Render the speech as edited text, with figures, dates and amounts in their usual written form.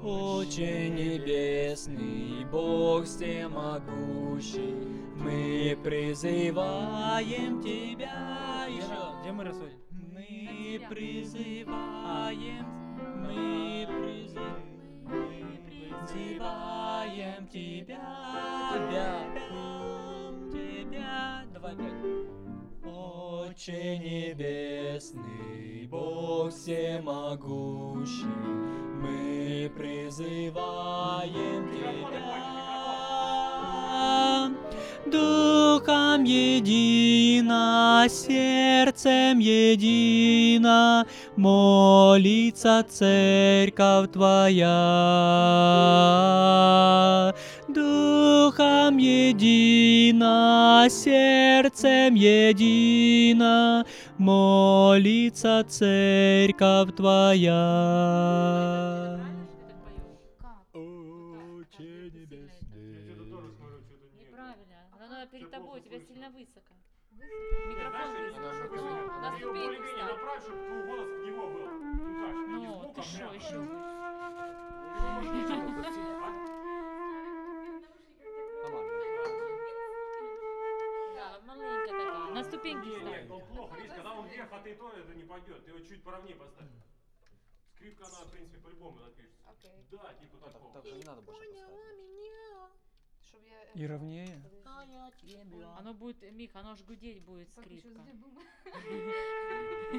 Отче Небесный, Бог всемогущий, мы призываем Тебя еще. Где мы рассудим? Мы призываем Тебя. Давай опять. Отче Небесный, Бог всемогущий, мы призываем Тебя. Духом едино, сердцем едино, молится церковь Твоя. Духом едино, сердцем едино, молится церковь Твоя. Отче Небесный. Неправильно. Она перед тобой, у тебя сильно высоко. Микрофон Микрофон высоко. высоко. На ступеньку встань. Направь, чтобы твой голос в него был. Ну, ты шо, еще выше. Да, маленькая такая. На ступеньки Нет, встань. ну плохо, видишь, когда он вверх, а ты то, это не пойдет. Ты его чуть поровнее поставь. Скрипка, она, в принципе, по-любому напишется. Да, типа такого. Так не надо больше поставить. Чтоб я... И ровнее. Оно будет, Мих, оно ж гудеть будет скрипка.